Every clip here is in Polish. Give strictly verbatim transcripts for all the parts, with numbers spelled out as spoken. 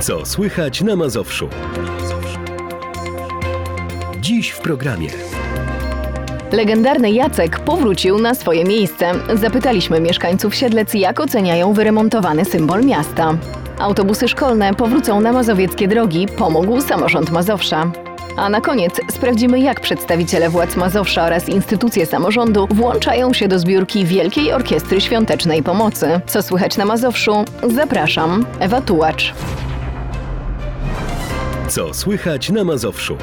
Co słychać na Mazowszu? Dziś w programie. Legendarny Jacek powrócił na swoje miejsce. Zapytaliśmy mieszkańców Siedlec, jak oceniają wyremontowany symbol miasta. Autobusy szkolne powrócą na mazowieckie drogi, pomógł samorząd Mazowsza. A na koniec sprawdzimy, jak przedstawiciele władz Mazowsza oraz instytucje samorządu włączają się do zbiórki Wielkiej Orkiestry Świątecznej Pomocy. Co słychać na Mazowszu? Zapraszam, Ewa Tułacz. Co słychać na Mazowszu?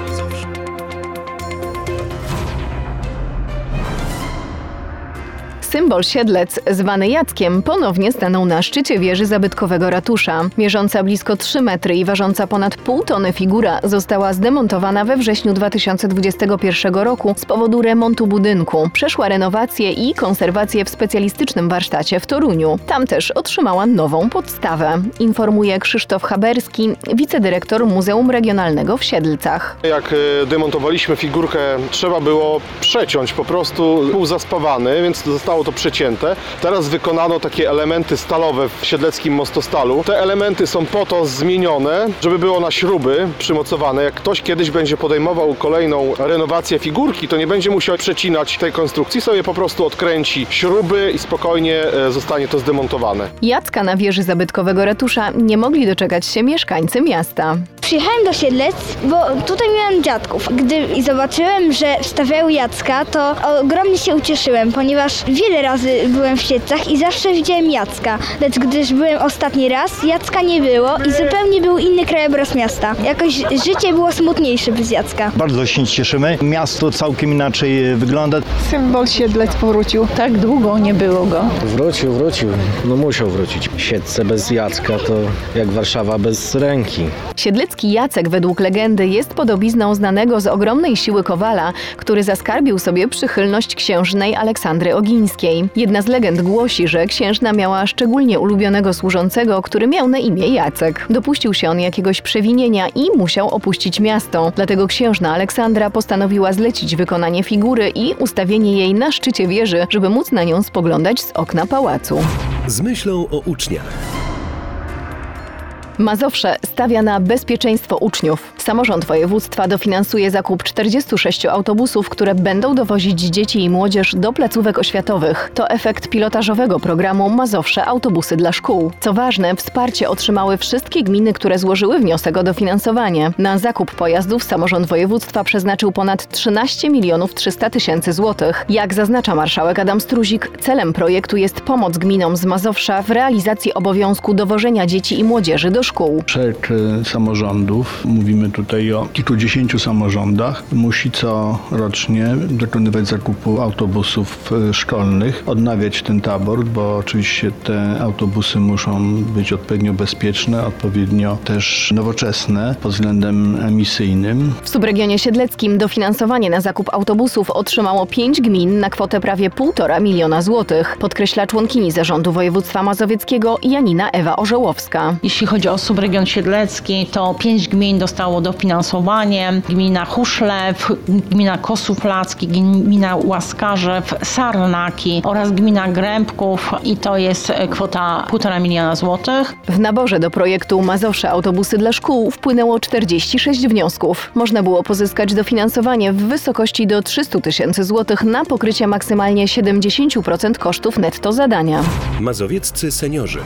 Symbol Siedlec, zwany Jackiem, ponownie stanął na szczycie wieży zabytkowego ratusza. Mierząca blisko trzy metry i ważąca ponad pół tony figura została zdemontowana we wrześniu dwa tysiące dwudziestego pierwszego roku z powodu remontu budynku. Przeszła renowację i konserwację w specjalistycznym warsztacie w Toruniu. Tam też otrzymała nową podstawę, informuje Krzysztof Haberski, wicedyrektor Muzeum Regionalnego w Siedlcach. Jak demontowaliśmy figurkę, trzeba było przeciąć, po prostu był zaspawany, więc zostało to przecięte. Teraz wykonano takie elementy stalowe w siedleckim mostostalu. Te elementy są po to zmienione, żeby było na śruby przymocowane. Jak ktoś kiedyś będzie podejmował kolejną renowację figurki, to nie będzie musiał przecinać tej konstrukcji, sobie po prostu odkręci śruby i spokojnie zostanie to zdemontowane. Jacka na wieży zabytkowego ratusza nie mogli doczekać się mieszkańcy miasta. Przyjechałem do Siedlec, bo tutaj miałem dziadków. Gdy zobaczyłem, że wstawiają Jacka, to ogromnie się ucieszyłem, ponieważ wiele razy byłem w Siedlcach i zawsze widziałem Jacka. Lecz gdyż byłem ostatni raz, Jacka nie było i zupełnie był inny krajobraz miasta. Jakoś życie było smutniejsze bez Jacka. Bardzo się cieszymy. Miasto całkiem inaczej wygląda. Symbol Siedlec powrócił. Tak długo nie było go. Wrócił, wrócił. No musiał wrócić. Siedlce bez Jacka to jak Warszawa bez ręki. Siedlecki Jacek według legendy jest podobizną znanego z ogromnej siły kowala, który zaskarbił sobie przychylność księżnej Aleksandry Ogińskiej. Jedna z legend głosi, że księżna miała szczególnie ulubionego służącego, który miał na imię Jacek. Dopuścił się on jakiegoś przewinienia i musiał opuścić miasto. Dlatego księżna Aleksandra postanowiła zlecić wykonanie figury i ustawienie jej na szczycie wieży, żeby móc na nią spoglądać z okna pałacu. Z myślą o uczniach. Mazowsze stawia na bezpieczeństwo uczniów. Samorząd województwa dofinansuje zakup czterdziestu sześciu autobusów, które będą dowozić dzieci i młodzież do placówek oświatowych. To efekt pilotażowego programu Mazowsze Autobusy dla Szkół. Co ważne, wsparcie otrzymały wszystkie gminy, które złożyły wniosek o dofinansowanie. Na zakup pojazdów samorząd województwa przeznaczył ponad trzynaście milionów trzysta tysięcy złotych. Jak zaznacza marszałek Adam Struzik, celem projektu jest pomoc gminom z Mazowsza w realizacji obowiązku dowożenia dzieci i młodzieży do szkół. Szereg samorządów, mówimy tutaj o kilkudziesięciu samorządach, musi corocznie dokonywać zakupu autobusów szkolnych, odnawiać ten tabor, bo oczywiście te autobusy muszą być odpowiednio bezpieczne, odpowiednio też nowoczesne pod względem emisyjnym. W subregionie siedleckim dofinansowanie na zakup autobusów otrzymało pięć gmin na kwotę prawie półtora miliona złotych, podkreśla członkini Zarządu Województwa Mazowieckiego Janina Ewa Orzełowska. Jeśli chodzi o subregion siedlecki, to pięć gmin dostało dofinansowanie. Gmina Huszlew, gmina Kosów-Lacki, gmina Łaskarzew, Sarnaki oraz gmina Grębków i to jest kwota półtora miliona złotych. W naborze do projektu Mazowsze Autobusy dla Szkół wpłynęło czterdzieści sześć wniosków. Można było pozyskać dofinansowanie w wysokości do trzystu tysięcy złotych na pokrycie maksymalnie siedemdziesiąt procent kosztów netto zadania. Mazowieccy seniorzy.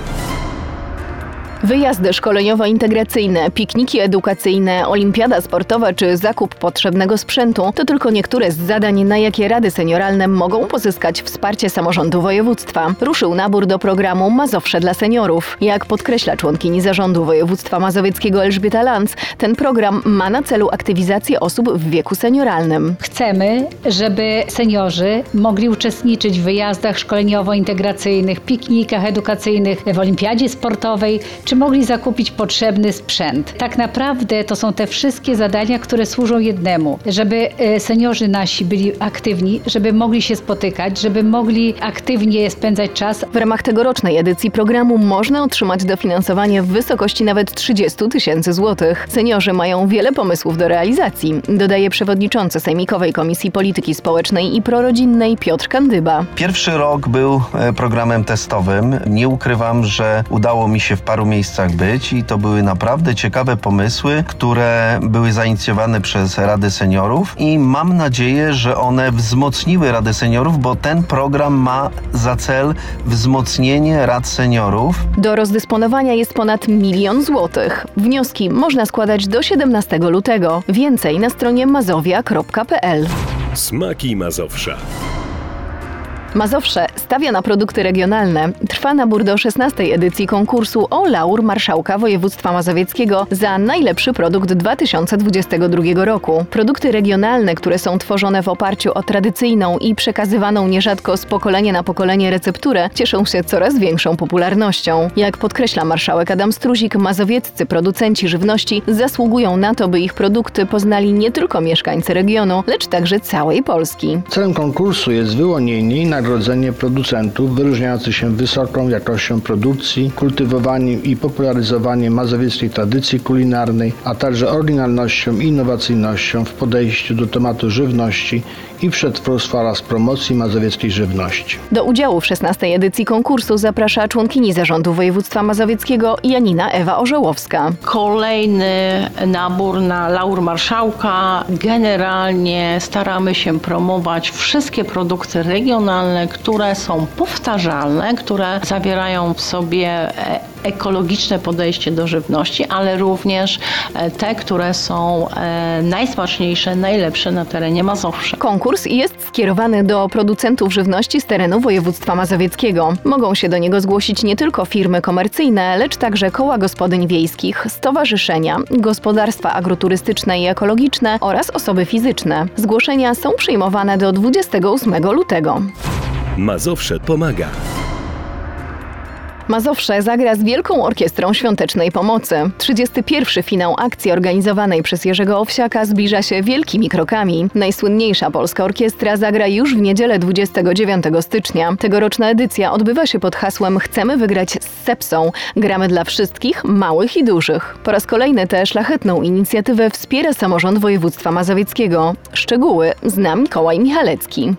Wyjazdy szkoleniowo-integracyjne, pikniki edukacyjne, olimpiada sportowa czy zakup potrzebnego sprzętu to tylko niektóre z zadań, na jakie rady senioralne mogą pozyskać wsparcie samorządu województwa. Ruszył nabór do programu Mazowsze dla seniorów. Jak podkreśla członkini Zarządu Województwa Mazowieckiego Elżbieta Lanz, ten program ma na celu aktywizację osób w wieku senioralnym. Chcemy, żeby seniorzy mogli uczestniczyć w wyjazdach szkoleniowo-integracyjnych, piknikach edukacyjnych, w olimpiadzie sportowej, czy mogli zakupić potrzebny sprzęt. Tak naprawdę to są te wszystkie zadania, które służą jednemu, żeby seniorzy nasi byli aktywni, żeby mogli się spotykać, żeby mogli aktywnie spędzać czas. W ramach tegorocznej edycji programu można otrzymać dofinansowanie w wysokości nawet trzydziestu tysięcy złotych. Seniorzy mają wiele pomysłów do realizacji, dodaje przewodniczący Sejmikowej Komisji Polityki Społecznej i Prorodzinnej Piotr Kandyba. Pierwszy rok był programem testowym. Nie ukrywam, że udało mi się w paru miejscach miejscach być i to były naprawdę ciekawe pomysły, które były zainicjowane przez Radę Seniorów i mam nadzieję, że one wzmocniły Radę Seniorów, bo ten program ma za cel wzmocnienie Rad Seniorów. Do rozdysponowania jest ponad milion złotych. Wnioski można składać do siedemnastego lutego. Więcej na stronie mazowia kropka p l. Smaki Mazowsza. Mazowsze stawia na produkty regionalne. Trwa nabór do szesnastej edycji konkursu o laur Marszałka Województwa Mazowieckiego za najlepszy produkt dwa tysiące dwudziestego drugiego roku. Produkty regionalne, które są tworzone w oparciu o tradycyjną i przekazywaną nierzadko z pokolenia na pokolenie recepturę, cieszą się coraz większą popularnością. Jak podkreśla marszałek Adam Struzik, mazowieccy producenci żywności zasługują na to, by ich produkty poznali nie tylko mieszkańcy regionu, lecz także całej Polski. Celem konkursu jest wyłonienie i nagrodzenie producentów wyróżniających się wysoką jakością produkcji, kultywowaniem i popularyzowaniem mazowieckiej tradycji kulinarnej, a także oryginalnością i innowacyjnością w podejściu do tematu żywności i przetwórstwa oraz promocji mazowieckiej żywności. Do udziału w szesnastej edycji konkursu zaprasza członkini Zarządu Województwa Mazowieckiego Janina Ewa Orzełowska. Kolejny nabór na laur Marszałka. Generalnie staramy się promować wszystkie produkty regionalne, które są powtarzalne, które zawierają w sobie ekologiczne podejście do żywności, ale również te, które są najsmaczniejsze, najlepsze na terenie Mazowsza. Konkurs jest skierowany do producentów żywności z terenu województwa mazowieckiego. Mogą się do niego zgłosić nie tylko firmy komercyjne, lecz także koła gospodyń wiejskich, stowarzyszenia, gospodarstwa agroturystyczne i ekologiczne oraz osoby fizyczne. Zgłoszenia są przyjmowane do dwudziestego ósmego lutego. Mazowsze pomaga. Mazowsze zagra z Wielką Orkiestrą Świątecznej Pomocy. trzydziesty pierwszy finał akcji organizowanej przez Jerzego Owsiaka zbliża się wielkimi krokami. Najsłynniejsza polska orkiestra zagra już w niedzielę dwudziestego dziewiątego stycznia. Tegoroczna edycja odbywa się pod hasłem Chcemy wygrać z sepsą. Gramy dla wszystkich, małych i dużych. Po raz kolejny tę szlachetną inicjatywę wspiera samorząd województwa mazowieckiego. Szczegóły zna Mikołaj Michalecki.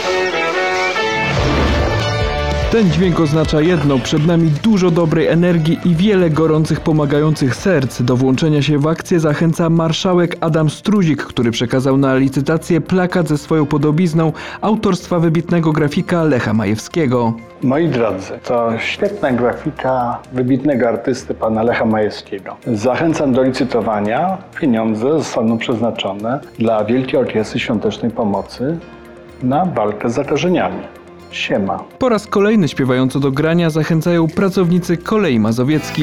Ten dźwięk oznacza jedno, przed nami dużo dobrej energii i wiele gorących, pomagających serc. Do włączenia się w akcję zachęca marszałek Adam Struzik, który przekazał na licytację plakat ze swoją podobizną autorstwa wybitnego grafika Lecha Majewskiego. Moi drodzy, to świetna grafika wybitnego artysty pana Lecha Majewskiego. Zachęcam do licytowania. Pieniądze zostaną przeznaczone dla Wielkiej Orkiestry Świątecznej Pomocy na walkę z zakażeniami. Siema. Po raz kolejny śpiewająco do grania zachęcają pracownicy Kolei Mazowieckich.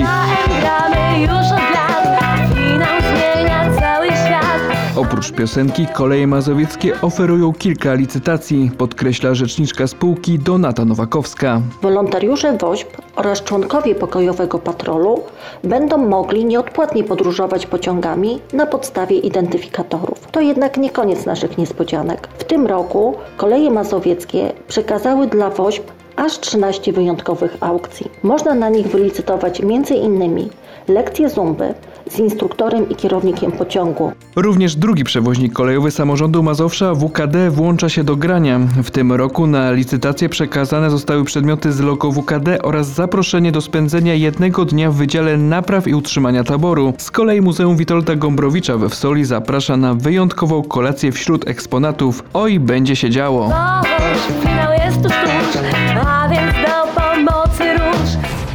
Oprócz piosenki Koleje Mazowieckie oferują kilka licytacji, podkreśla rzeczniczka spółki Donata Nowakowska. Wolontariusze WOŚP oraz członkowie pokojowego patrolu będą mogli nieodpłatnie podróżować pociągami na podstawie identyfikatorów. To jednak nie koniec naszych niespodzianek. W tym roku Koleje Mazowieckie przekazały dla WOŚP aż trzynaście wyjątkowych aukcji. Można na nich wylicytować między innymi lekcje zumby z instruktorem i kierownikiem pociągu. Również drugi przewoźnik kolejowy samorządu Mazowsza, W K D, włącza się do grania. W tym roku na licytację przekazane zostały przedmioty z logo W K D oraz zaproszenie do spędzenia jednego dnia w Wydziale Napraw i Utrzymania Taboru. Z kolei Muzeum Witolda Gombrowicza we Wsoli zaprasza na wyjątkową kolację wśród eksponatów. Oj, będzie się działo! Finał jest tuż, tuż, a więc do pomocy róż.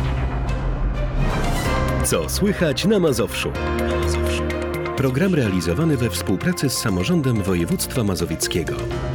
Co słychać na Mazowszu? Program realizowany we współpracy z samorządem województwa mazowieckiego.